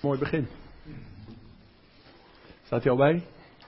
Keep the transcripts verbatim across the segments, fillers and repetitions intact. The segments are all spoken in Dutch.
mooi begin. Staat hij al bij?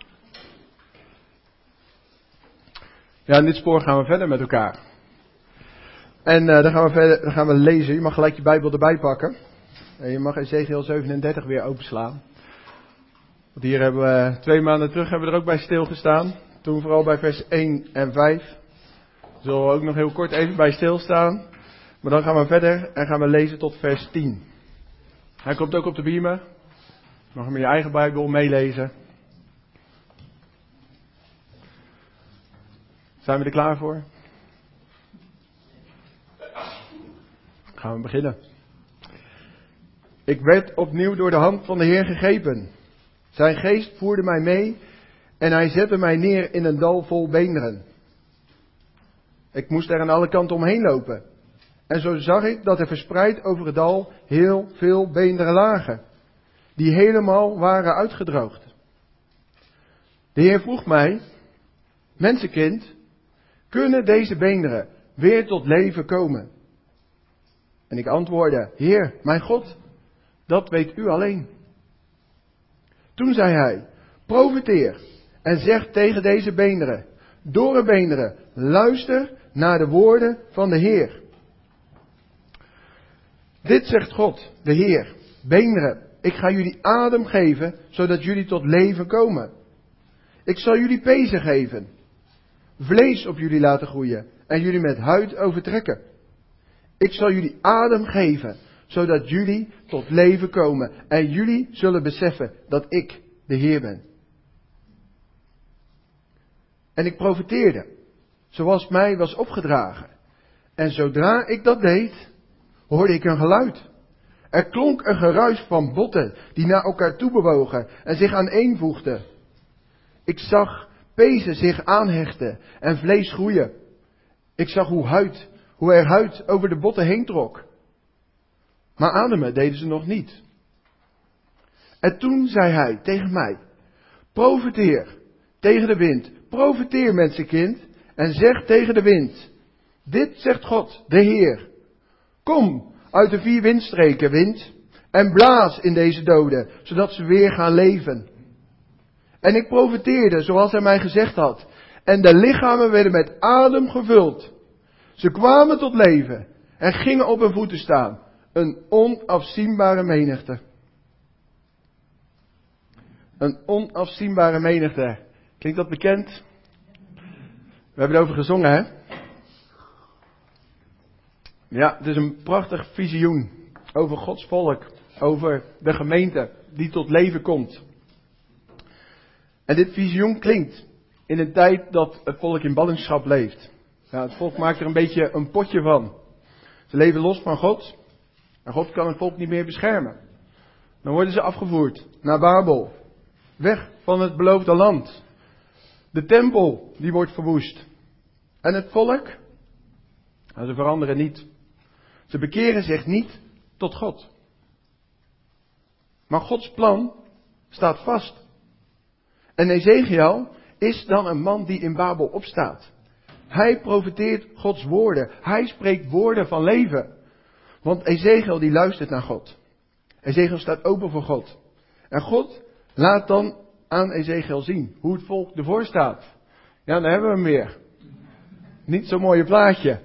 Ja, in dit spoor gaan we verder met elkaar. En uh, dan gaan we verder, dan gaan we lezen. Je mag gelijk je Bijbel erbij pakken. En je mag Ezechiel zevenendertig weer openslaan. Want hier hebben we twee maanden terug hebben we er ook bij stilgestaan. Toen vooral bij vers één en vijf. Daar zullen we ook nog heel kort even bij stilstaan. Maar dan gaan we verder en gaan we lezen tot vers tien. Hij komt ook op de beamer. Je mag hem in je eigen Bijbel meelezen. Zijn we er klaar voor? Gaan we beginnen. Ik werd opnieuw door de hand van de Heer gegrepen. Zijn geest voerde mij mee en hij zette mij neer in een dal vol beenderen. Ik moest er aan alle kanten omheen lopen. En zo zag ik dat er verspreid over het dal heel veel beenderen lagen, die helemaal waren uitgedroogd. De Heer vroeg mij, mensenkind, kunnen deze beenderen weer tot leven komen? En ik antwoordde, Heer, mijn God, dat weet u alleen. Toen zei hij, profeteer en zeg tegen deze beenderen, dorre beenderen, luister naar de woorden van de Heer. Dit zegt God, de Heer, beenderen, ik ga jullie adem geven, zodat jullie tot leven komen. Ik zal jullie pezen geven, vlees op jullie laten groeien en jullie met huid overtrekken. Ik zal jullie adem geven, zodat jullie tot leven komen en jullie zullen beseffen dat ik de Heer ben. En ik profeteerde, zoals mij was opgedragen. En zodra ik dat deed, hoorde ik een geluid. Er klonk een geruis van botten die naar elkaar toe bewogen en zich aaneenvoegden. Ik zag pezen zich aanhechten en vlees groeien. Ik zag hoe, huid, hoe er huid over de botten heen trok. Maar ademen deden ze nog niet. En toen zei hij tegen mij, profeteer tegen de wind, profeteer mensenkind en zeg tegen de wind, dit zegt God, de Heer. Kom uit de vier windstreken, wind, en blaas in deze doden, zodat ze weer gaan leven. En ik profeteerde zoals hij mij gezegd had. En de lichamen werden met adem gevuld. Ze kwamen tot leven en gingen op hun voeten staan. Een onafzienbare menigte. Een onafzienbare menigte. Klinkt dat bekend? We hebben erover gezongen, hè? Ja, het is een prachtig visioen over Gods volk, over de gemeente die tot leven komt. En dit visioen klinkt in een tijd dat het volk in ballingschap leeft. Ja, het volk maakt er een beetje een potje van. Ze leven los van God en God kan het volk niet meer beschermen. Dan worden ze afgevoerd naar Babel, weg van het beloofde land. De tempel die wordt verwoest. En het volk, nou, ze veranderen niet. Ze bekeren zich niet tot God. Maar Gods plan staat vast. En Ezechiel is dan een man die in Babel opstaat. Hij profeteert Gods woorden. Hij spreekt woorden van leven. Want Ezechiel die luistert naar God. Ezechiel staat open voor God. En God laat dan aan Ezechiel zien hoe het volk ervoor staat. Ja, dan hebben we hem weer. Niet zo'n mooie plaatje.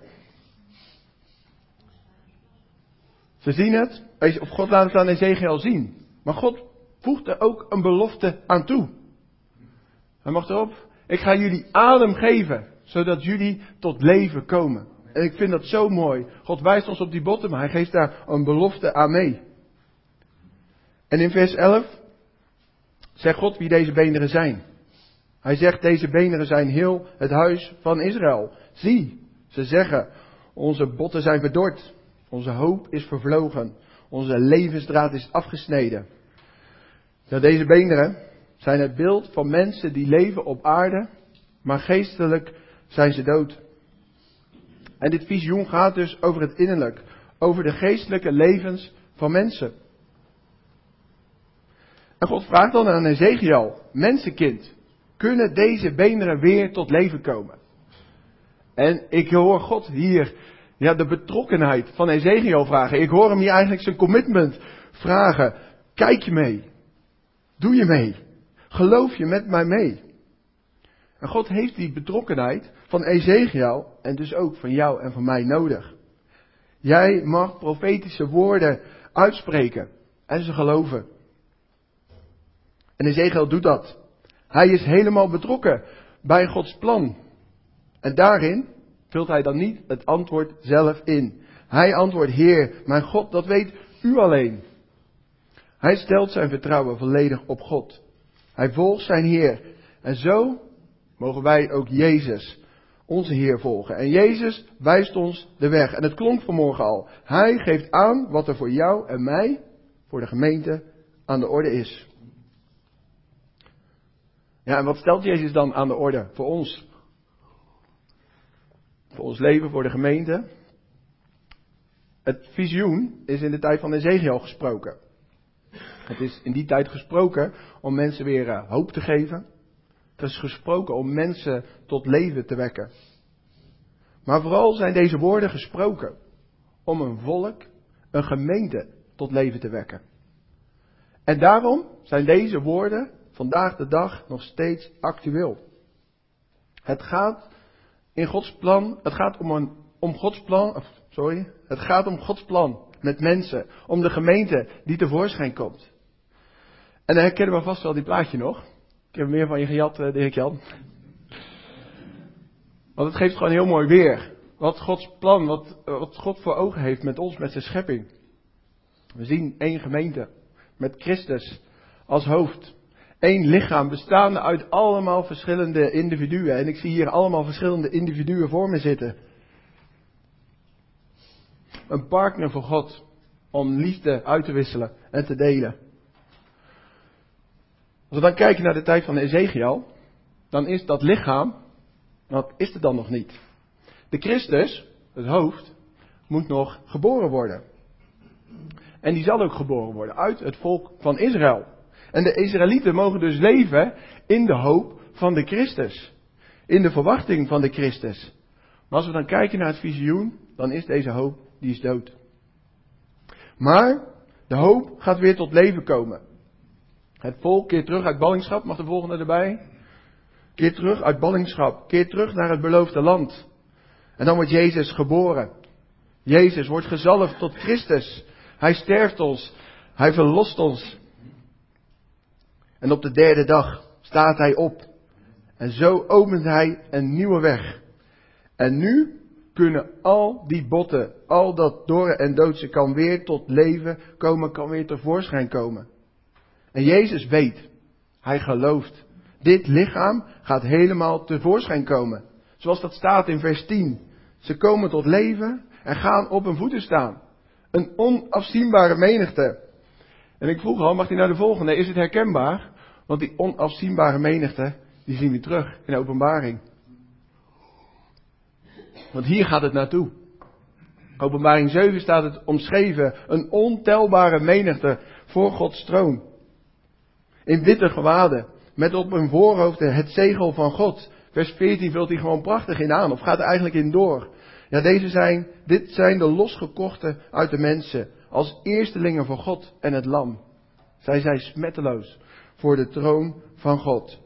Ze zien het, of God laat het aan Ezechiel zien. Maar God voegt er ook een belofte aan toe. Hij mag erop, ik ga jullie adem geven, zodat jullie tot leven komen. En ik vind dat zo mooi. God wijst ons op die botten, maar hij geeft daar een belofte aan mee. En in vers elf zegt God wie deze beenderen zijn. Hij zegt, deze beenderen zijn heel het huis van Israël. Zie, ze zeggen, onze botten zijn verdord. Onze hoop is vervlogen. Onze levensdraad is afgesneden. Ja, deze beenderen zijn het beeld van mensen die leven op aarde, maar geestelijk zijn ze dood. En dit visioen gaat dus over het innerlijk, over de geestelijke levens van mensen. En God vraagt dan aan Ezechiel, mensenkind, kunnen deze beenderen weer tot leven komen? En ik hoor God hier, ja, de betrokkenheid van Ezechiel vragen. Ik hoor hem hier eigenlijk zijn commitment vragen. Kijk je mee? Doe je mee? Geloof je met mij mee? En God heeft die betrokkenheid van Ezechiel en dus ook van jou en van mij nodig. Jij mag profetische woorden uitspreken en ze geloven. En Ezechiel doet dat. Hij is helemaal betrokken bij Gods plan. En daarin vult hij dan niet het antwoord zelf in. Hij antwoordt: Heer, mijn God, dat weet u alleen. Hij stelt zijn vertrouwen volledig op God. Hij volgt zijn Heer. En zo mogen wij ook Jezus, onze Heer, volgen. En Jezus wijst ons de weg. En het klonk vanmorgen al. Hij geeft aan wat er voor jou en mij, voor de gemeente, aan de orde is. Ja, en wat stelt Jezus dan aan de orde voor ons? Voor ons leven, voor de gemeente. Het visioen is in de tijd van Ezechiel gesproken. Het is in die tijd gesproken om mensen weer uh, hoop te geven. Het is gesproken om mensen tot leven te wekken. Maar vooral zijn deze woorden gesproken om een volk, een gemeente tot leven te wekken. En daarom zijn deze woorden vandaag de dag nog steeds actueel. Het gaat in Gods plan, het gaat om, een, om Gods plan, of, sorry, het gaat om Gods plan met mensen, om de gemeente die tevoorschijn komt. En dan herkennen we vast wel die plaatje nog. Ik heb meer van je gejat, uh, Dirk Jan. Want het geeft gewoon heel mooi weer. Wat Gods plan, wat, wat God voor ogen heeft met ons, met zijn schepping. We zien één gemeente met Christus als hoofd. Eén lichaam bestaande uit allemaal verschillende individuen. En ik zie hier allemaal verschillende individuen voor me zitten. Een partner voor God om liefde uit te wisselen en te delen. Als we dan kijken naar de tijd van Ezechiel, dan is dat lichaam, wat is er dan nog niet? De Christus, het hoofd, moet nog geboren worden. En die zal ook geboren worden uit het volk van Israël. En de Israëlieten mogen dus leven in de hoop van de Christus. In de verwachting van de Christus. Maar als we dan kijken naar het visioen, dan is deze hoop, die is dood. Maar de hoop gaat weer tot leven komen. Het volk keert terug uit ballingschap, mag de volgende erbij? Keert terug uit ballingschap, keert terug naar het beloofde land. En dan wordt Jezus geboren. Jezus wordt gezalfd tot Christus. Hij sterft ons, hij verlost ons. En op de derde dag staat hij op. En zo opent hij een nieuwe weg. En nu kunnen al die botten, al dat dorre en doodse kan weer tot leven komen, kan weer tevoorschijn komen. En Jezus weet, hij gelooft, dit lichaam gaat helemaal tevoorschijn komen. Zoals dat staat in vers tien. Ze komen tot leven en gaan op hun voeten staan. Een onafzienbare menigte. En ik vroeg al, mag die naar de volgende? Is het herkenbaar? Want die onafzienbare menigte, die zien we terug in de Openbaring. Want hier gaat het naartoe. Openbaring zeven staat het omschreven. Een ontelbare menigte voor Gods troon. In witte gewaden. Met op hun voorhoofden het zegel van God. Vers veertien vult hij gewoon prachtig in aan. Of gaat er eigenlijk in door. Ja, deze zijn, dit zijn de losgekochten uit de mensen. Als eerstelingen voor God en het lam. Zij zijn smetteloos voor de troon van God.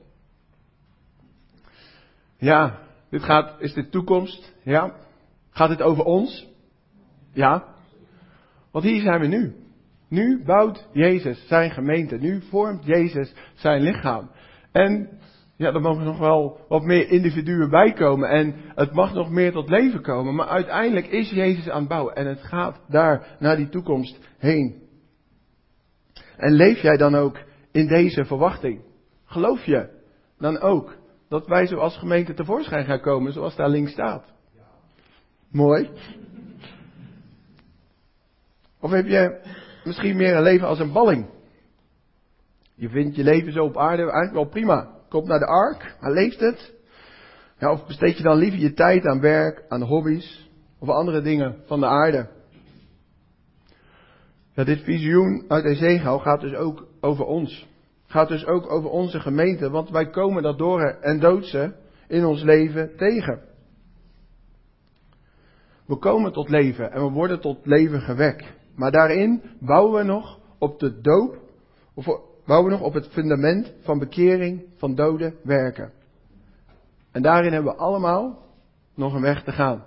Ja, dit gaat, is de toekomst. Ja. Gaat dit over ons? Ja. Want hier zijn we nu. Nu bouwt Jezus zijn gemeente. Nu vormt Jezus zijn lichaam. En ja, er mogen nog wel wat meer individuen bijkomen. En het mag nog meer tot leven komen. Maar uiteindelijk is Jezus aan het bouwen. En het gaat daar naar die toekomst heen. En leef jij dan ook in deze verwachting? Geloof je dan ook dat wij zo als gemeente tevoorschijn gaan komen zoals daar links staat? Ja. Mooi. Of heb je misschien meer een leven als een balling? Je vindt je leven zo op aarde eigenlijk wel prima. Komt naar de ark, maar leeft het? Ja, of besteed je dan liever je tijd aan werk, aan hobby's of andere dingen van de aarde? Ja, dit visioen uit Ezechiel gaat dus ook over ons. Gaat dus ook over onze gemeente, want wij komen dat dorre en doodse in ons leven tegen. We komen tot leven en we worden tot leven gewekt. Maar daarin bouwen we nog op de doop Of bouwen we nog op het fundament van bekering van dode werken? En daarin hebben we allemaal nog een weg te gaan.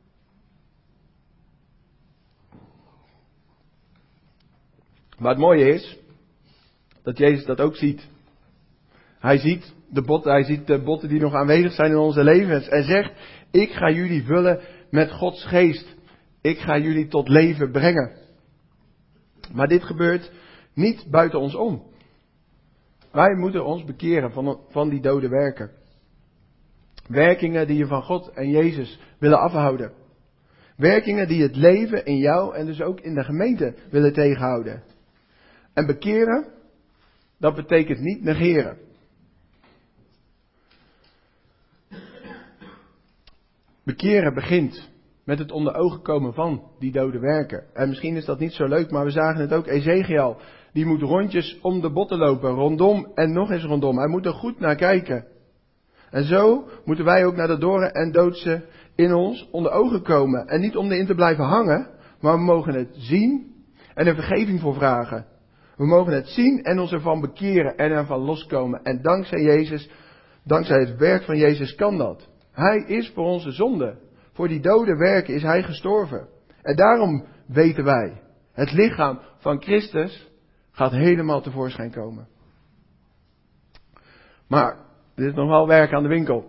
Maar het mooie is dat Jezus dat ook ziet. Hij ziet de botten, hij ziet de botten die nog aanwezig zijn in onze levens en zegt: ik ga jullie vullen met Gods geest. Ik ga jullie tot leven brengen. Maar dit gebeurt niet buiten ons om. Wij moeten ons bekeren van, van die dode werken. Werkingen die je van God en Jezus willen afhouden. Werkingen die het leven in jou en dus ook in de gemeente willen tegenhouden. En bekeren, dat betekent niet negeren. Bekeren begint met het onder ogen komen van die dode werken. En misschien is dat niet zo leuk, maar we zagen het ook. Ezekiel, die moet rondjes om de botten lopen, rondom en nog eens rondom. Hij moet er goed naar kijken. En zo moeten wij ook naar de dorre en doodse in ons onder ogen komen. En niet om erin te blijven hangen, maar we mogen het zien en er vergeving voor vragen. We mogen het zien en ons ervan bekeren en ervan loskomen. En dankzij Jezus, dankzij het werk van Jezus kan dat. Hij is voor onze zonde. Voor die dode werken is hij gestorven. En daarom weten wij, het lichaam van Christus gaat helemaal tevoorschijn komen. Maar er is nog wel werk aan de winkel.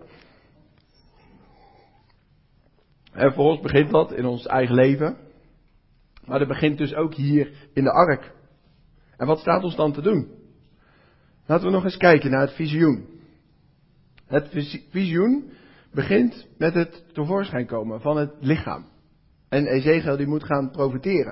En voor ons begint dat in ons eigen leven. Maar dat begint dus ook hier in de ark. En wat staat ons dan te doen? Laten we nog eens kijken naar het visioen. Het visioen begint met het tevoorschijn komen van het lichaam. En Ezekiel die moet gaan profeteren.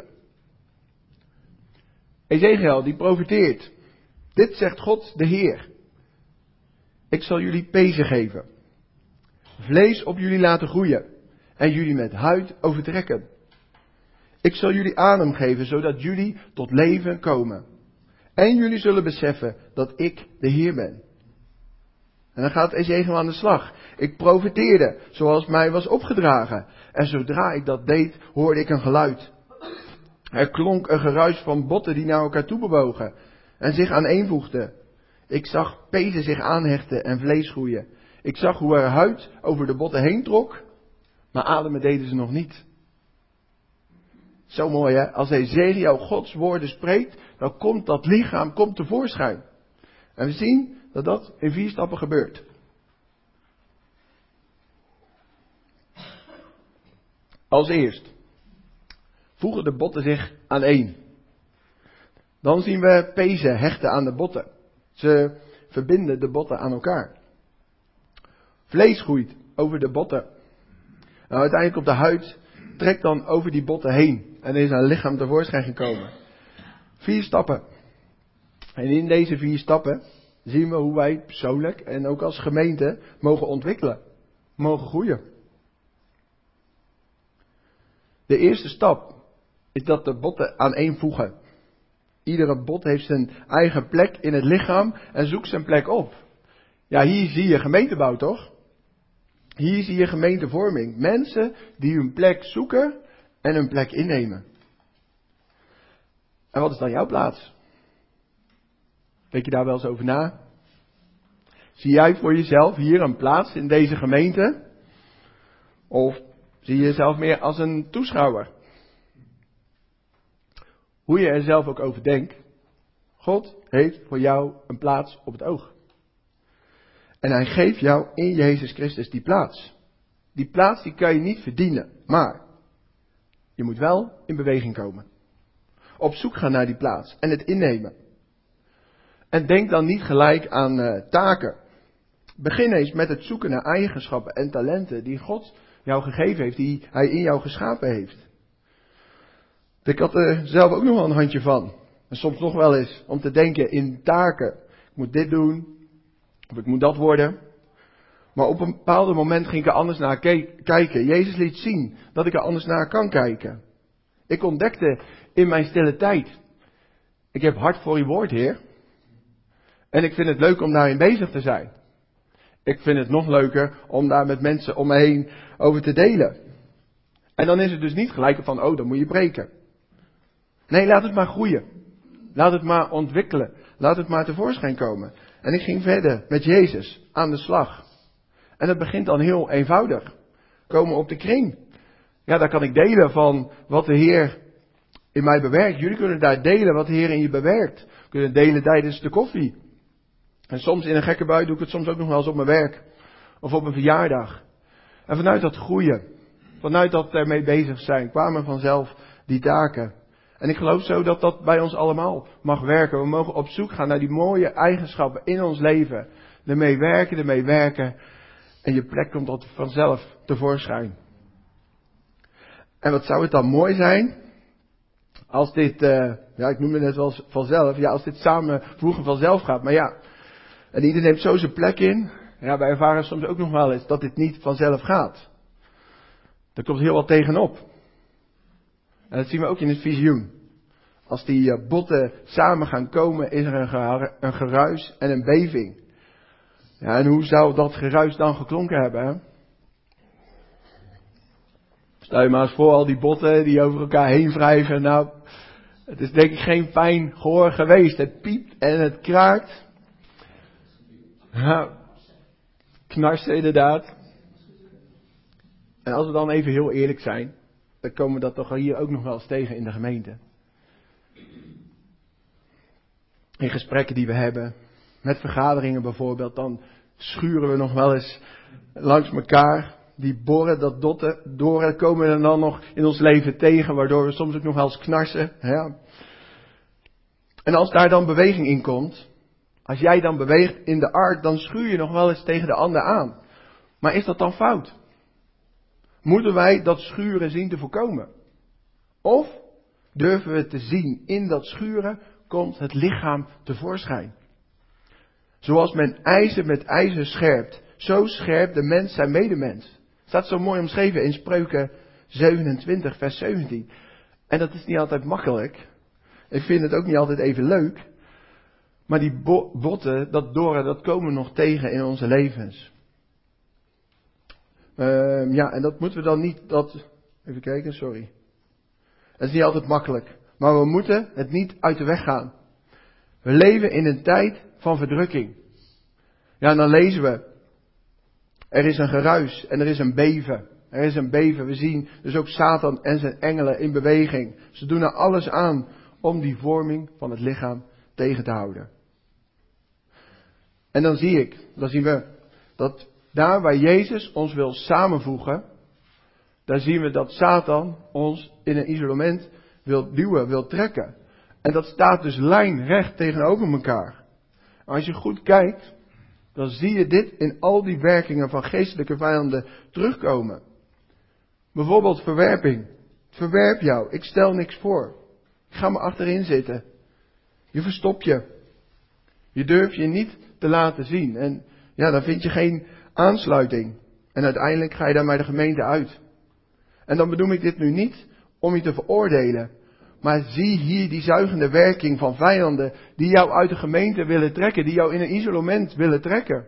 Ezekiel die profeteert. Dit zegt God de Heer. Ik zal jullie pezen geven. Vlees op jullie laten groeien. En jullie met huid overtrekken. Ik zal jullie adem geven, zodat jullie tot leven komen. En jullie zullen beseffen dat ik de Heer ben. En dan gaat Ezekiel aan de slag. Ik profeteerde, zoals mij was opgedragen. En zodra ik dat deed, hoorde ik een geluid. Er klonk een geruis van botten die naar elkaar toe bewogen. En zich aaneenvoegden. Ik zag pezen zich aanhechten en vlees groeien. Ik zag hoe er huid over de botten heen trok. Maar ademen deden ze nog niet. Zo mooi hè. Als Ezekiel Gods woorden spreekt, dan komt dat lichaam komt tevoorschijn. En we zien dat dat in vier stappen gebeurt. Als eerst voegen de botten zich aaneen. Dan zien we pezen hechten aan de botten. Ze verbinden de botten aan elkaar. Vlees groeit over de botten. Nou, uiteindelijk op de huid trekt dan over die botten heen. En er is een lichaam tevoorschijn gekomen. Vier stappen. En in deze vier stappen zien we hoe wij persoonlijk en ook als gemeente mogen ontwikkelen. Mogen groeien. De eerste stap is dat de botten aaneenvoegen. Iedere bot heeft zijn eigen plek in het lichaam en zoekt zijn plek op. Ja, hier zie je gemeentebouw toch? Hier zie je gemeentevorming. Mensen die hun plek zoeken en hun plek innemen. En wat is dan jouw plaats? Denk je daar wel eens over na? Zie jij voor jezelf hier een plaats in deze gemeente? Of zie je jezelf meer als een toeschouwer? Hoe je er zelf ook over denkt. God heeft voor jou een plaats op het oog. En hij geeft jou in Jezus Christus die plaats. Die plaats die kan je niet verdienen. Maar je moet wel in beweging komen. Op zoek gaan naar die plaats. En het innemen. En denk dan niet gelijk aan uh, taken. Begin eens met het zoeken naar eigenschappen en talenten die God jou gegeven heeft. Die hij in jou geschapen heeft. Ik had er zelf ook nog wel een handje van. En soms nog wel eens om te denken in taken. Ik moet dit doen. Of ik moet dat worden. Maar op een bepaald moment ging ik er anders naar ke- kijken. Jezus liet zien dat ik er anders naar kan kijken. Ik ontdekte in mijn stille tijd. Ik heb hart voor uw woord, Heer. En ik vind het leuk om daarin bezig te zijn. Ik vind het nog leuker om daar met mensen om me heen over te delen. En dan is het dus niet gelijk van, oh, dan moet je breken. Nee, laat het maar groeien. Laat het maar ontwikkelen. laat het maar tevoorschijn komen. En ik ging verder met Jezus aan de slag. En het begint dan heel eenvoudig. Komen op de kring. Ja, daar kan ik delen van wat de Heer in mij bewerkt. Jullie kunnen daar delen wat de Heer in je bewerkt. Kunnen delen tijdens de koffie. En soms in een gekke bui doe ik het soms ook nog wel eens op mijn werk. Of op een verjaardag. En vanuit dat groeien. Vanuit dat ermee bezig zijn. Kwamen vanzelf die taken. En ik geloof zo dat dat bij ons allemaal mag werken. We mogen op zoek gaan naar die mooie eigenschappen in ons leven. Ermee werken, ermee werken. En je plek komt tot vanzelf tevoorschijn. En wat zou het dan mooi zijn als dit, uh, ja ik noemde het net wel vanzelf, ja als dit samenvoegen vanzelf gaat. Maar ja, en iedereen neemt zo zijn plek in. Ja, wij ervaren soms ook nog wel eens dat dit niet vanzelf gaat. Er komt heel wat tegenop. En dat zien we ook in het visioen. Als die uh, botten samen gaan komen, is er een, geru- een geruis en een beving. Ja, en hoe zou dat geruis dan geklonken hebben, hè? Stel je maar eens voor, al die botten die over elkaar heen wrijven. Nou, het is denk ik geen fijn gehoor geweest. Het piept en het kraakt. Nou, knarsen inderdaad. En als we dan even heel eerlijk zijn, dan komen we dat toch hier ook nog wel eens tegen in de gemeente. In gesprekken die we hebben, met vergaderingen bijvoorbeeld, dan schuren we nog wel eens langs elkaar. Die borren, dat dotten, doren komen er dan nog in ons leven tegen, waardoor we soms ook nog wel eens knarsen. Ja. En als daar dan beweging in komt, als jij dan beweegt in de ark, dan schuur je nog wel eens tegen de ander aan. Maar is dat dan fout? Moeten wij dat schuren zien te voorkomen? Of durven we te zien, in dat schuren komt het lichaam tevoorschijn. Zoals men ijzer met ijzer scherpt, zo scherpt de mens zijn medemens. Staat zo mooi omschreven in Spreuken zevenentwintig, vers zeventien. En dat is niet altijd makkelijk. Ik vind het ook niet altijd even leuk. Maar die bo- botten, dat doren, dat komen nog tegen in onze levens. Uh, ja, en dat moeten we dan niet, dat, even kijken, sorry. Het is niet altijd makkelijk. Maar we moeten het niet uit de weg gaan. We leven in een tijd van verdrukking. Ja, en dan lezen we. Er is een geruis en er is een beven. Er is een beven. We zien dus ook Satan en zijn engelen in beweging. Ze doen er alles aan om die vorming van het lichaam tegen te houden. En dan zie ik, dan zien we dat daar waar Jezus ons wil samenvoegen, daar zien we dat Satan ons in een isolement wil duwen, wil trekken. En dat staat dus lijnrecht tegenover elkaar. Als je goed kijkt, dan zie je dit in al die werkingen van geestelijke vijanden terugkomen. Bijvoorbeeld verwerping. Verwerp jou, ik stel niks voor. Ik ga me achterin zitten. Je verstop je. Je durft je niet te laten zien. En ja, dan vind je geen aansluiting. En uiteindelijk ga je dan maar de gemeente uit. En dan bedoel ik dit nu niet om je te veroordelen. Maar zie hier die zuigende werking van vijanden die jou uit de gemeente willen trekken. Die jou in een isolement willen trekken.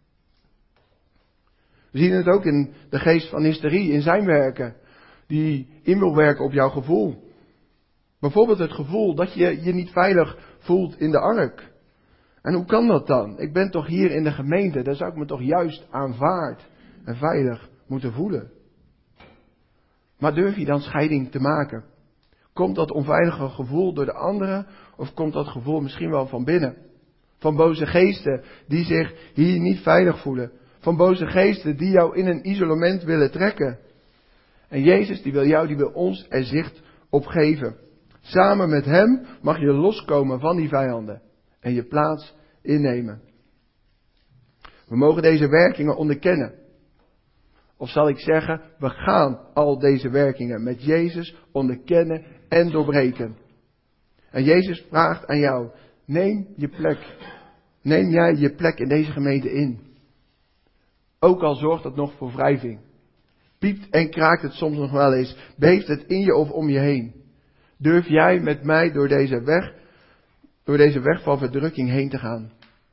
We zien het ook in de geest van hysterie, in zijn werken. Die in wil werken op jouw gevoel. Bijvoorbeeld het gevoel dat je je niet veilig voelt in de ark. En hoe kan dat dan? Ik ben toch hier in de gemeente, daar zou ik me toch juist aanvaard en veilig moeten voelen. Maar durf je dan scheiding te maken? Komt dat onveilige gevoel door de anderen of komt dat gevoel misschien wel van binnen? Van boze geesten die zich hier niet veilig voelen. Van boze geesten die jou in een isolement willen trekken. En Jezus die wil jou, die wil ons er zicht op geven. Samen met hem mag je loskomen van die vijanden en je plaats innemen. We mogen deze werkingen onderkennen. Of zal ik zeggen, we gaan al deze werkingen met Jezus onderkennen en doorbreken. En Jezus vraagt aan jou, neem je plek. Neem jij je plek in deze gemeente in. Ook al zorgt dat nog voor wrijving. Piept en kraakt het soms nog wel eens. Beeft het in je of om je heen. Durf jij met mij door deze weg, door deze weg van verdrukking heen te gaan.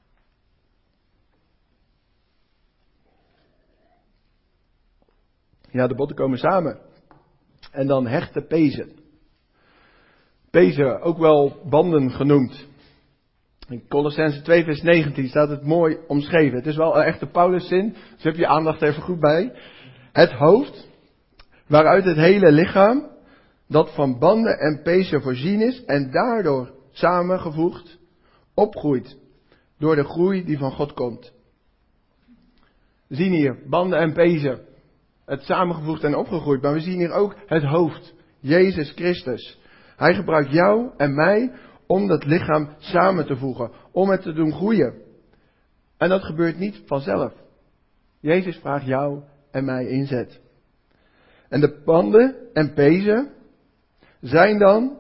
Ja, de botten komen samen. En dan hechte pezen. Pezen, ook wel banden genoemd. In Colossenzen twee vers negentien staat het mooi omschreven. Het is wel een echte Pauluszin, dus heb je aandacht even goed bij. Het hoofd, waaruit het hele lichaam, dat van banden en pezen voorzien is en daardoor samengevoegd, opgroeit. Door de groei die van God komt. We zien hier banden en pezen. Het samengevoegd en opgegroeid. Maar we zien hier ook het hoofd. Jezus Christus. Hij gebruikt jou en mij om dat lichaam samen te voegen. Om het te doen groeien. En dat gebeurt niet vanzelf. Jezus vraagt jou en mij inzet. En de banden en pezen zijn dan,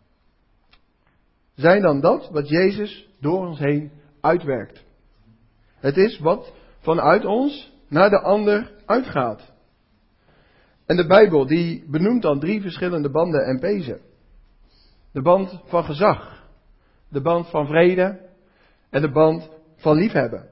zijn dan dat wat Jezus door ons heen uitwerkt. Het is wat vanuit ons naar de ander uitgaat. En de Bijbel die benoemt dan drie verschillende banden en pezen. De band van gezag, de band van vrede en de band van liefhebben.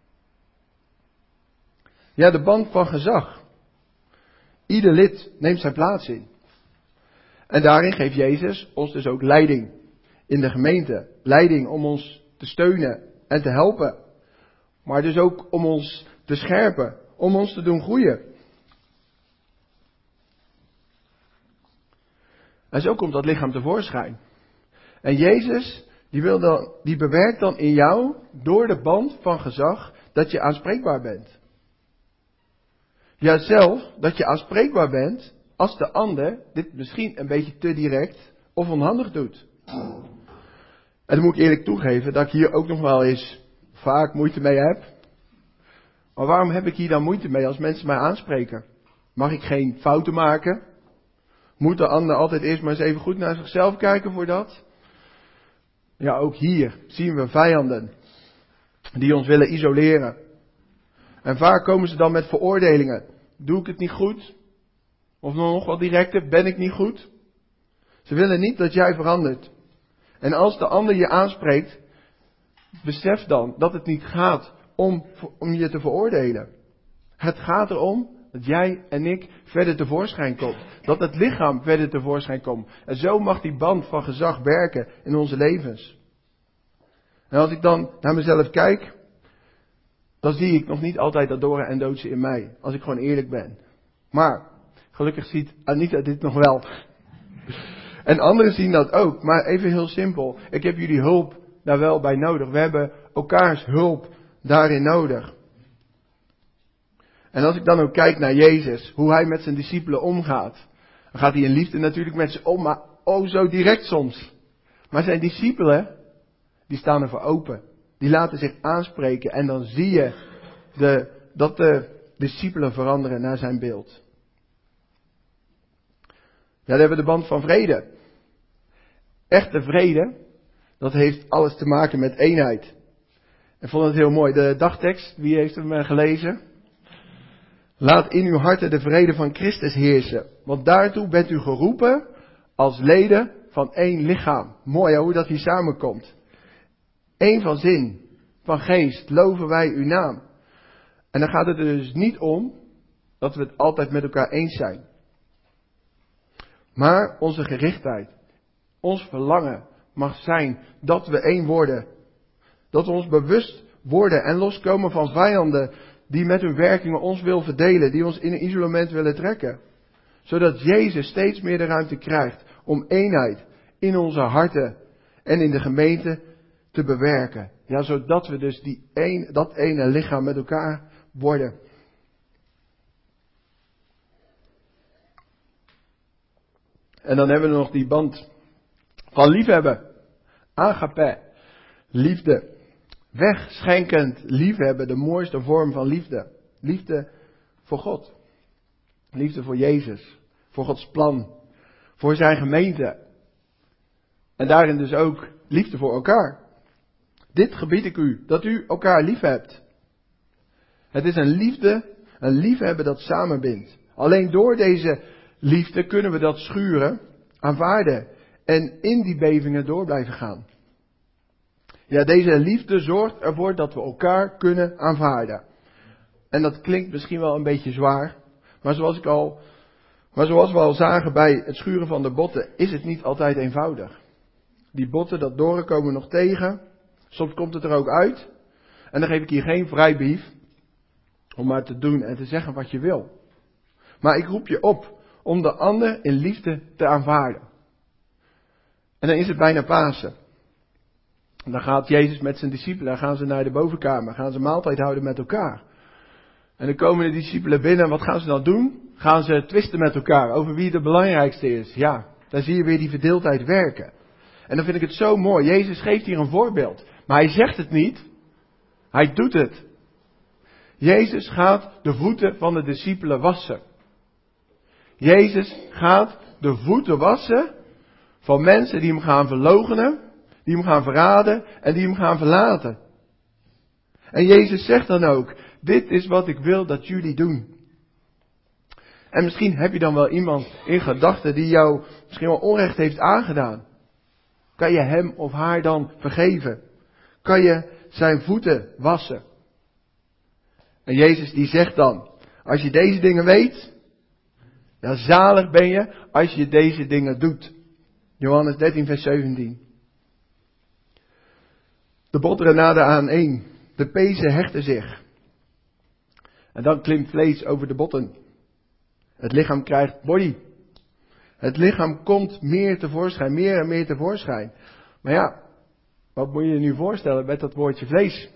Ja, de band van gezag. Ieder lid neemt zijn plaats in. En daarin geeft Jezus ons dus ook leiding in de gemeente. Leiding om ons te steunen en te helpen. Maar dus ook om ons te scherpen, om ons te doen groeien. En zo komt dat lichaam tevoorschijn. En Jezus, die, wil dan, die bewerkt dan in jou, door de band van gezag, dat je aanspreekbaar bent. Ja, zelf, dat je aanspreekbaar bent, als de ander dit misschien een beetje te direct of onhandig doet. En dan moet ik eerlijk toegeven, dat ik hier ook nog wel eens vaak moeite mee heb. Maar waarom heb ik hier dan moeite mee als mensen mij aanspreken? Mag ik geen fouten maken? Moet de ander altijd eerst maar eens even goed naar zichzelf kijken voor dat? Ja, ook hier zien we vijanden die ons willen isoleren. En vaak komen ze dan met veroordelingen. Doe ik het niet goed? Of nog wat directer, ben ik niet goed? Ze willen niet dat jij verandert. En als de ander je aanspreekt, besef dan dat het niet gaat om, om je te veroordelen. Het gaat erom dat jij en ik verder tevoorschijn komt. Dat het lichaam verder tevoorschijn komt. En zo mag die band van gezag werken in onze levens. En als ik dan naar mezelf kijk, dan zie ik nog niet altijd dat dore en doodse in mij. Als ik gewoon eerlijk ben. Maar gelukkig ziet Anita dit nog wel. En anderen zien dat ook. Maar even heel simpel. Ik heb jullie hulp daar wel bij nodig. We hebben elkaars hulp daarin nodig. En als ik dan ook kijk naar Jezus. Hoe hij met zijn discipelen omgaat. Dan gaat hij in liefde natuurlijk met ze om. Maar oh zo direct soms. Maar zijn discipelen. Die staan ervoor open. Die laten zich aanspreken. En dan zie je de, dat de discipelen veranderen naar zijn beeld. Ja, dan hebben we de band van vrede. Echte vrede, dat heeft alles te maken met eenheid. Ik vond het heel mooi. De dagtekst, wie heeft hem gelezen? Laat in uw harten de vrede van Christus heersen. Want daartoe bent u geroepen als leden van één lichaam. Mooi hè, hoe dat hier samenkomt. Eén van zin, van geest, loven wij uw naam. En dan gaat het er dus niet om dat we het altijd met elkaar eens zijn. Maar onze gerichtheid, ons verlangen mag zijn dat we één worden. Dat we ons bewust worden en loskomen van vijanden die met hun werkingen ons wil verdelen, die ons in een isolement willen trekken. Zodat Jezus steeds meer de ruimte krijgt om eenheid in onze harten en in de gemeente te bewerken. Ja, zodat we dus die een, dat ene lichaam met elkaar worden. En dan hebben we nog die band van liefhebben. Agape. Liefde. Wegschenkend liefhebben. De mooiste vorm van liefde. Liefde voor God. Liefde voor Jezus. Voor Gods plan. Voor zijn gemeente. En daarin dus ook liefde voor elkaar. Dit gebied ik u. Dat u elkaar lief hebt. Het is een liefde. Een liefhebben dat samenbindt. Alleen door deze liefde kunnen we dat schuren, aanvaarden en in die bevingen door blijven gaan. Ja, deze liefde zorgt ervoor dat we elkaar kunnen aanvaarden. En dat klinkt misschien wel een beetje zwaar, maar zoals ik al, maar zoals we al zagen bij het schuren van de botten, is het niet altijd eenvoudig. Die botten, dat doren komen nog tegen. Soms komt het er ook uit. En dan geef ik hier geen vrijbrief om maar te doen en te zeggen wat je wil. Maar ik roep je op om de ander in liefde te aanvaarden. En dan is het bijna Pasen. En dan gaat Jezus met zijn discipelen, dan gaan ze naar de bovenkamer, gaan ze maaltijd houden met elkaar. En dan komen de discipelen binnen en wat gaan ze dan doen? Gaan ze twisten met elkaar over wie de belangrijkste is. Ja, dan zie je weer die verdeeldheid werken. En dan vind ik het zo mooi. Jezus geeft hier een voorbeeld. Maar hij zegt het niet. Hij doet het. Jezus gaat de voeten van de discipelen wassen. Jezus gaat de voeten wassen van mensen die hem gaan verloochenen, die hem gaan verraden en die hem gaan verlaten. En Jezus zegt dan ook, dit is wat ik wil dat jullie doen. En misschien heb je dan wel iemand in gedachten die jou misschien wel onrecht heeft aangedaan. Kan je hem of haar dan vergeven? Kan je zijn voeten wassen? En Jezus die zegt dan, als je deze dingen weet, dan zalig ben je als je deze dingen doet. Johannes dertien vers zeventien. De botteren naden aan één, de pezen hechten zich. En dan klimt vlees over de botten. Het lichaam krijgt body. Het lichaam komt meer tevoorschijn, meer en meer tevoorschijn. Maar ja, wat moet je je nu voorstellen met dat woordje vlees?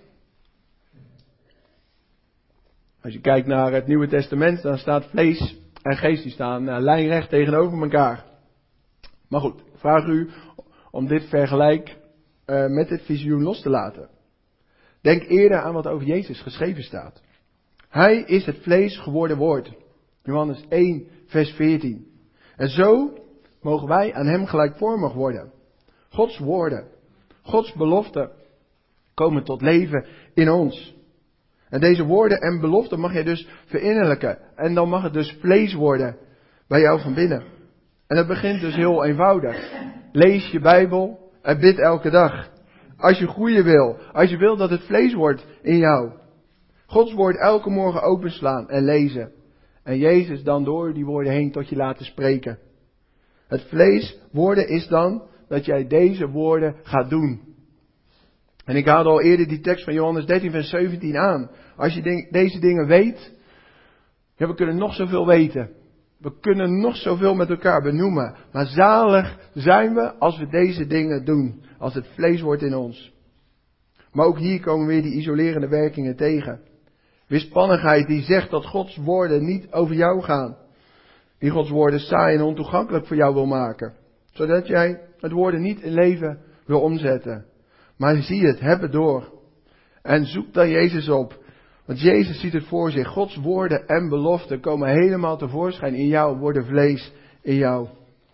Als je kijkt naar het Nieuwe Testament, dan staat vlees en geest, die staan uh, lijnrecht tegenover elkaar. Maar goed, ik vraag u om dit vergelijk uh, met dit visioen los te laten. Denk eerder aan wat over Jezus geschreven staat. Hij is het vlees geworden woord. Johannes één vers veertien. En zo mogen wij aan hem gelijkvormig worden. Gods woorden, Gods beloften komen tot leven in ons. En deze woorden en beloften mag je dus verinnerlijken. En dan mag het dus vlees worden bij jou van binnen. En dat begint dus heel eenvoudig. Lees je Bijbel en bid elke dag. Als je groeien wil, als je wil dat het vlees wordt in jou. Gods woord elke morgen openslaan en lezen. En Jezus dan door die woorden heen tot je laten spreken. Het vlees worden is dan dat jij deze woorden gaat doen. En ik haalde al eerder die tekst van Johannes dertien vers zeventien aan. Als je ding, deze dingen weet, ja, we kunnen nog zoveel weten. We kunnen nog zoveel met elkaar benoemen. Maar zalig zijn we als we deze dingen doen. Als het vlees wordt in ons. Maar ook hier komen weer die isolerende werkingen tegen. Weerspannigheid die zegt dat Gods woorden niet over jou gaan. Die Gods woorden saai en ontoegankelijk voor jou wil maken. Zodat jij het woorden niet in leven wil omzetten. Maar zie het, heb het door. En zoek dan Jezus op. Want Jezus ziet het voor zich. Gods woorden en beloften komen helemaal tevoorschijn in jou. Worden vlees in jou.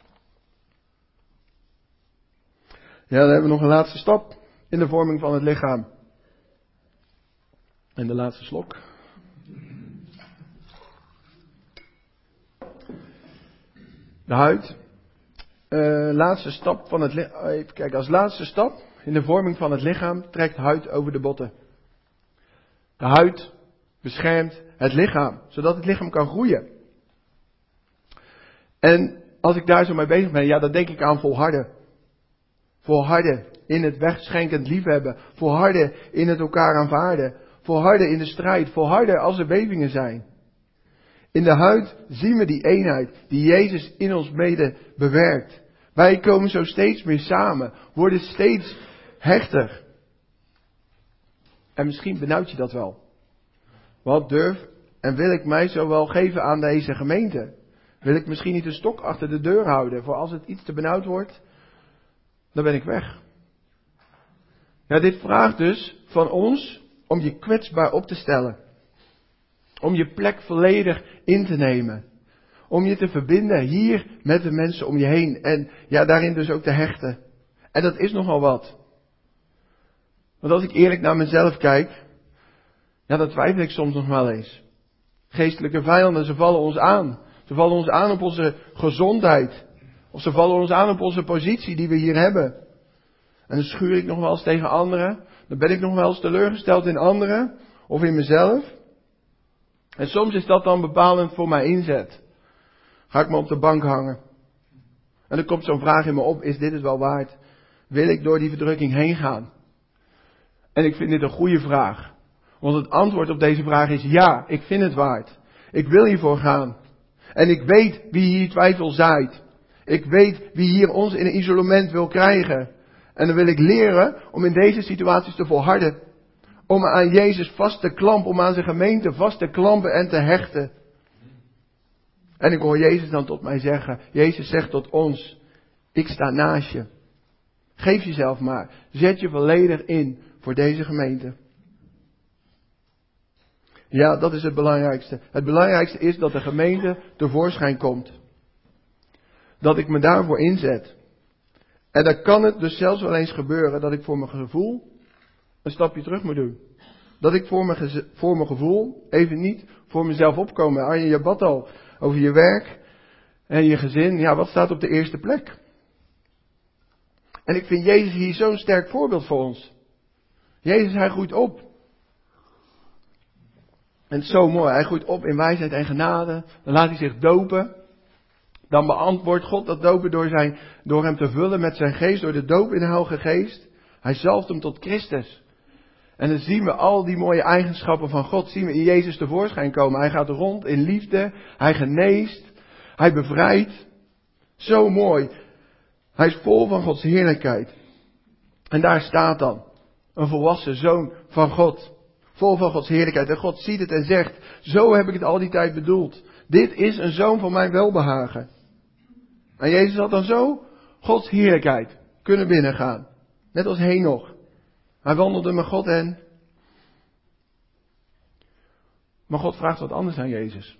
Ja, dan hebben we nog een laatste stap in de vorming van het lichaam. En de laatste slok. De huid. Uh, laatste stap van het lichaam. Even kijken, als laatste stap in de vorming van het lichaam trekt huid over de botten. De huid beschermt het lichaam, zodat het lichaam kan groeien. En als ik daar zo mee bezig ben, ja, dan denk ik aan volharden. Volharden in het wegschenkend liefhebben. Volharden in het elkaar aanvaarden. Volharden in de strijd. Volharden als er bevingen zijn. In de huid zien we die eenheid die Jezus in ons mede bewerkt. Wij komen zo steeds meer samen. Worden steeds hechter. En misschien benauwt je dat wel. Wat durf en wil ik mij zo wel geven aan deze gemeente? Wil ik misschien niet een stok achter de deur houden voor als het iets te benauwd wordt? Dan ben ik weg. Ja, dit vraagt dus van ons om je kwetsbaar op te stellen. Om je plek volledig in te nemen. Om je te verbinden hier met de mensen om je heen. En ja, daarin dus ook te hechten. En dat is nogal wat. Want als ik eerlijk naar mezelf kijk, ja, dan twijfel ik soms nog wel eens. Geestelijke vijanden, ze vallen ons aan. Ze vallen ons aan op onze gezondheid. Of ze vallen ons aan op onze positie die we hier hebben. En dan schuur ik nog wel eens tegen anderen. Dan ben ik nog wel eens teleurgesteld in anderen. Of in mezelf. En soms is dat dan bepalend voor mijn inzet. Ga ik me op de bank hangen. En dan komt zo'n vraag in me op. Is dit het wel waard? Wil ik door die verdrukking heen gaan? En ik vind dit een goede vraag. Want het antwoord op deze vraag is ja, ik vind het waard. Ik wil hiervoor gaan. En ik weet wie hier twijfel zaait. Ik weet wie hier ons in een isolement wil krijgen. En dan wil ik leren om in deze situaties te volharden. Om aan Jezus vast te klampen, om aan zijn gemeente vast te klampen en te hechten. En ik hoor Jezus dan tot mij zeggen, Jezus zegt tot ons, ik sta naast je. Geef jezelf maar, zet je volledig in voor deze gemeente. Ja, dat is het belangrijkste. Het belangrijkste is dat de gemeente tevoorschijn komt. Dat ik me daarvoor inzet. En dan kan het dus zelfs wel eens gebeuren dat ik voor mijn gevoel een stapje terug moet doen. Dat ik voor mijn, geze- voor mijn gevoel even niet voor mezelf opkom. Arjen, je bad al over je werk en je gezin. Ja, wat staat op de eerste plek? En ik vind Jezus hier zo'n sterk voorbeeld voor ons. Jezus, hij groeit op. En het is zo mooi. Hij groeit op in wijsheid en genade. Dan laat hij zich dopen. Dan beantwoordt God dat dopen door, zijn, door hem te vullen met zijn geest. Door de doop in de Heilige Geest. Hij zalft hem tot Christus. En dan zien we al die mooie eigenschappen van God. Zien we in Jezus tevoorschijn komen. Hij gaat rond in liefde. Hij geneest. Hij bevrijdt. Zo mooi. Hij is vol van Gods heerlijkheid. En daar staat dan een volwassen zoon van God. Vol van Gods heerlijkheid. En God ziet het en zegt, zo heb ik het al die tijd bedoeld. Dit is een zoon van mijn welbehagen. En Jezus had dan zo Gods heerlijkheid kunnen binnengaan. Net als Henoch. Hij wandelde met God en... Maar God vraagt wat anders aan Jezus.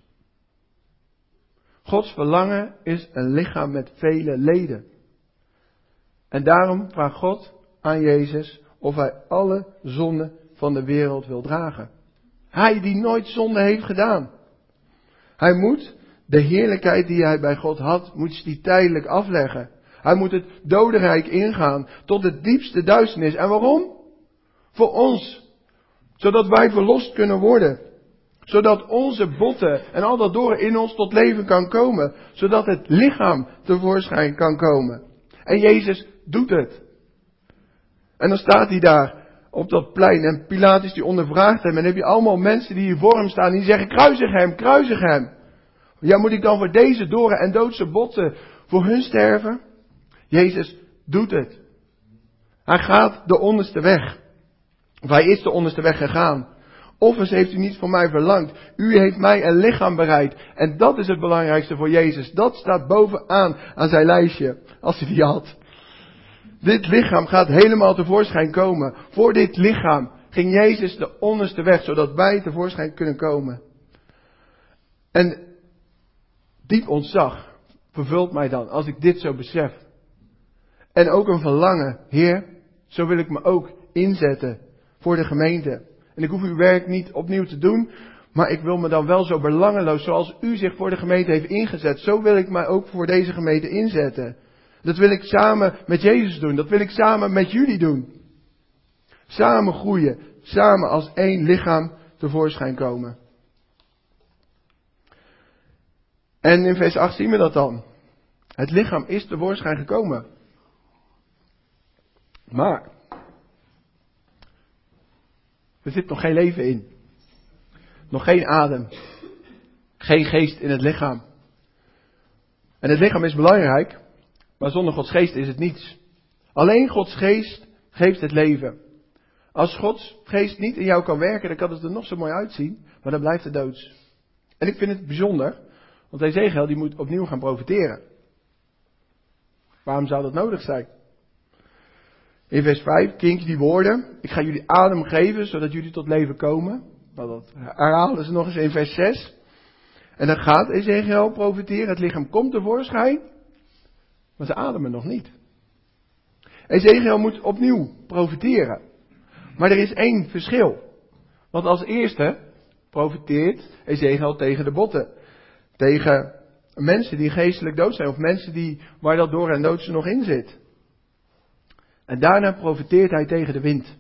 Gods verlangen is een lichaam met vele leden. En daarom vraagt God aan Jezus of hij alle zonden van de wereld wil dragen. Hij die nooit zonde heeft gedaan. Hij moet de heerlijkheid die hij bij God had, moet die tijdelijk afleggen. Hij moet het dodenrijk ingaan tot de diepste duisternis. En waarom? Voor ons. Zodat wij verlost kunnen worden. Zodat onze botten en al dat door in ons tot leven kan komen. Zodat het lichaam tevoorschijn kan komen. En Jezus doet het. En dan staat hij daar op dat plein en Pilatus die ondervraagt hem. En dan heb je allemaal mensen die hier voor hem staan die zeggen, kruisig hem, kruisig hem. Ja, moet ik dan voor deze doren en doodse botten voor hun sterven? Jezus doet het. Hij gaat de onderste weg. Of hij is de onderste weg gegaan. Offers heeft u niet voor mij verlangd. U heeft mij een lichaam bereid. En dat is het belangrijkste voor Jezus. Dat staat bovenaan aan zijn lijstje. Als hij die had. Dit lichaam gaat helemaal tevoorschijn komen. Voor dit lichaam ging Jezus de onderste weg. Zodat wij tevoorschijn kunnen komen. En diep ontzag vervult mij dan als ik dit zo besef. En ook een verlangen. Heer, zo wil ik me ook inzetten voor de gemeente. En ik hoef uw werk niet opnieuw te doen. Maar ik wil me dan wel zo belangeloos zoals u zich voor de gemeente heeft ingezet. Zo wil ik mij ook voor deze gemeente inzetten. Dat wil ik samen met Jezus doen. Dat wil ik samen met jullie doen. Samen groeien. Samen als één lichaam tevoorschijn komen. En in vers acht zien we dat dan. Het lichaam is tevoorschijn gekomen. Maar er zit nog geen leven in. Nog geen adem. Geen geest in het lichaam. En het lichaam is belangrijk. Maar zonder Gods geest is het niets. Alleen Gods geest geeft het leven. Als Gods geest niet in jou kan werken, dan kan het er nog zo mooi uitzien. Maar dan blijft het doods. En ik vind het bijzonder. Want Ezechiel die moet opnieuw gaan profiteren. Waarom zou dat nodig zijn? In vers vijf klinken die woorden. Ik ga jullie adem geven, zodat jullie tot leven komen. Nou, dat herhalen ze nog eens in vers zes. En dan gaat Ezechiel profiteren. Het lichaam komt tevoorschijn. Maar ze ademen nog niet. Ezechiel moet opnieuw profiteren. Maar er is één verschil. Want als eerste profiteert Ezechiel tegen de botten. Tegen mensen die geestelijk dood zijn. Of mensen die, waar dat door en doodse nog in zit. En daarna profiteert hij tegen de wind.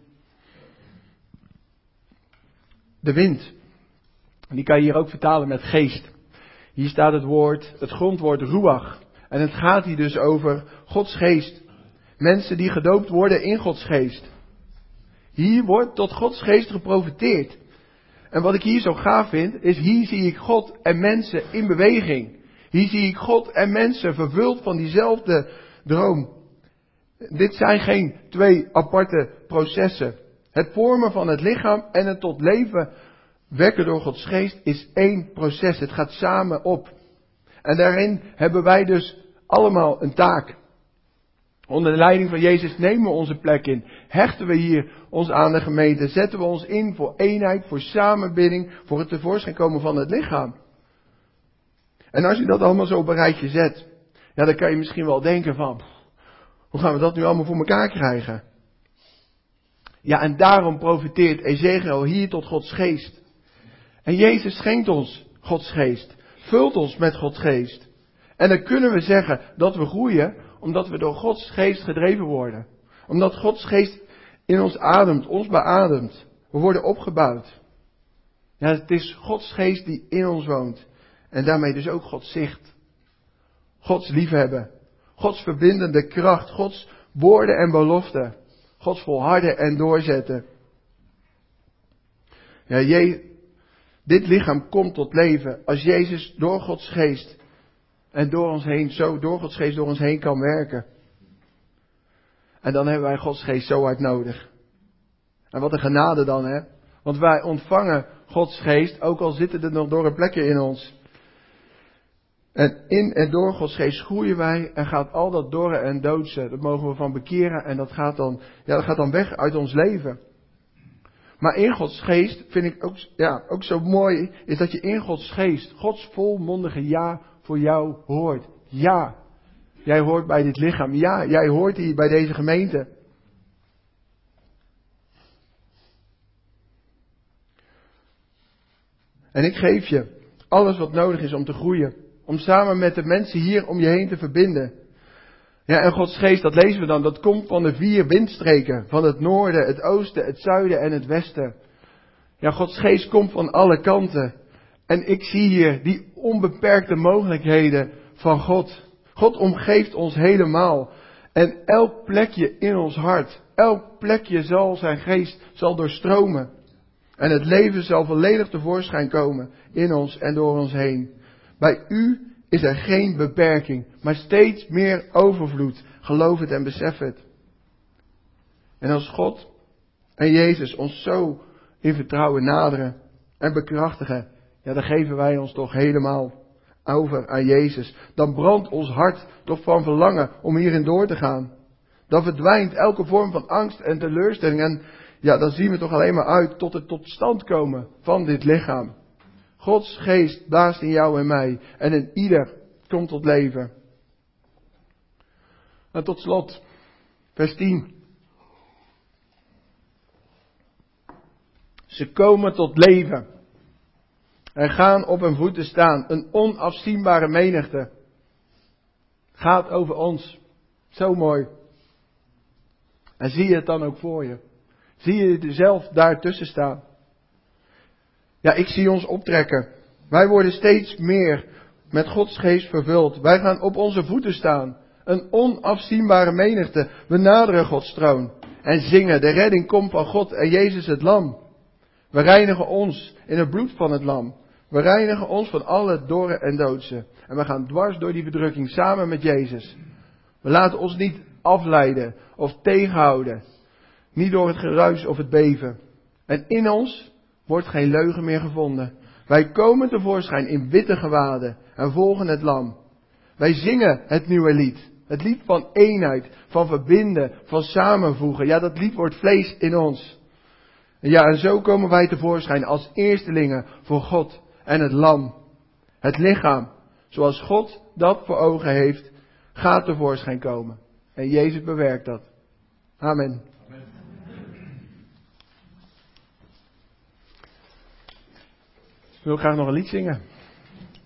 De wind. Die kan je hier ook vertalen met geest. Hier staat het woord, het grondwoord ruach. En het gaat hier dus over Gods geest. Mensen die gedoopt worden in Gods geest. Hier wordt tot Gods geest geprofeteerd. En wat ik hier zo gaaf vind, is hier zie ik God en mensen in beweging. Hier zie ik God en mensen vervuld van diezelfde droom. Dit zijn geen twee aparte processen. Het vormen van het lichaam en het tot leven wekken door Gods geest is één proces. Het gaat samen op. En daarin hebben wij dus allemaal een taak. Onder de leiding van Jezus nemen we onze plek in. Hechten we hier ons aan de gemeente. Zetten we ons in voor eenheid, voor samenbinding, voor het tevoorschijn komen van het lichaam. En als je dat allemaal zo op een rijtje zet, ja, dan kan je misschien wel denken van, hoe gaan we dat nu allemaal voor elkaar krijgen? Ja, en daarom profiteert Ezekiel hier tot Gods geest. En Jezus schenkt ons Gods geest. Vult ons met Gods geest. En dan kunnen we zeggen dat we groeien, omdat we door Gods geest gedreven worden. Omdat Gods geest in ons ademt, ons beademt. We worden opgebouwd. Ja, het is Gods geest die in ons woont. En daarmee dus ook Gods zicht. Gods liefhebben. Gods verbindende kracht. Gods woorden en beloften. Gods volharden en doorzetten. Ja, je, dit lichaam komt tot leven als Jezus door Gods geest en door ons heen, zo door Gods geest door ons heen kan werken. En dan hebben wij Gods geest zo hard nodig. En wat een genade dan, hè? Want wij ontvangen Gods geest, ook al zitten er nog door een plekje in ons. En in en door Gods geest groeien wij en gaat al dat dorre en doodse, dat mogen we van bekeren en dat gaat dan, ja, dat gaat dan weg uit ons leven. Maar in Gods geest vind ik ook, ja, ook zo mooi, is dat je in Gods geest, Gods volmondige ja voor jou hoort. Ja, jij hoort bij dit lichaam. Ja, jij hoort hier bij deze gemeente. En ik geef je alles wat nodig is om te groeien. Om samen met de mensen hier om je heen te verbinden. Ja, en Gods geest, dat lezen we dan, dat komt van de vier windstreken. Van het noorden, het oosten, het zuiden en het westen. Ja, Gods geest komt van alle kanten. En ik zie hier die onbeperkte mogelijkheden van God. God omgeeft ons helemaal. En elk plekje in ons hart, elk plekje zal zijn geest zal doorstromen. En het leven zal volledig tevoorschijn komen in ons en door ons heen. Bij u is er geen beperking, maar steeds meer overvloed. Geloof het en besef het. En als God en Jezus ons zo in vertrouwen naderen en bekrachtigen, ja, dan geven wij ons toch helemaal over aan Jezus. Dan brandt ons hart toch van verlangen om hierin door te gaan. Dan verdwijnt elke vorm van angst en teleurstelling. En ja, dan zien we toch alleen maar uit tot het tot stand komen van dit lichaam. Gods geest blaast in jou en mij. En in ieder komt tot leven. En tot slot, vers tien. Ze komen tot leven. En gaan op hun voeten staan. Een onafzienbare menigte. Gaat over ons. Zo mooi. En zie je het dan ook voor je? Zie je jezelf daartussen staan? Ja, ik zie ons optrekken. Wij worden steeds meer met Gods geest vervuld. Wij gaan op onze voeten staan. Een onafzienbare menigte. We naderen Gods troon. En zingen, de redding komt van God en Jezus het Lam. We reinigen ons in het bloed van het Lam. We reinigen ons van alle dorre en doodse. En we gaan dwars door die verdrukking samen met Jezus. We laten ons niet afleiden of tegenhouden. Niet door het geruis of het beven. En in ons wordt geen leugen meer gevonden. Wij komen tevoorschijn in witte gewaden en volgen het Lam. Wij zingen het nieuwe lied. Het lied van eenheid, van verbinden, van samenvoegen. Ja, dat lied wordt vlees in ons. Ja, en zo komen wij tevoorschijn als eerstelingen voor God en het Lam. Het lichaam, zoals God dat voor ogen heeft, gaat tevoorschijn komen. En Jezus bewerkt dat. Amen. Amen. Ik wil graag nog een lied zingen.